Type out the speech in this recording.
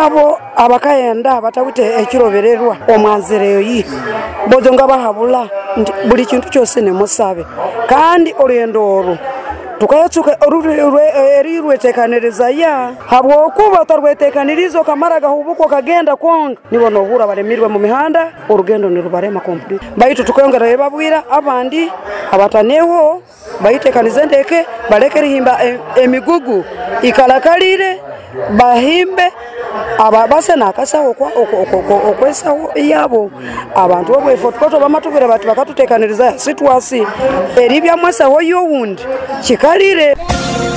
nabo abakayenda batawite ekirobererwa omwanzireyo yi bozo nga bahabula buli kintu cyose ne musabe kandi oruyendo oru tukayatsuka erirwetekaniriza ya habwo kuba tarwetekanirizo kamara gahubuko kagenda kwonga nibo nohura baremirwe mu mihanda urugendo nirubarema complete bayitu tukayongera yebabwira abandi abataneho bayitekanize ndeke balekeri himba emigugu ikalakalire bahimbe ababase nakasaho kwa okwesaho yabo abantu obwefo tukoto bamatubira bati bakatutekaniriza situasi eribya mwasaho yo wundi chikalire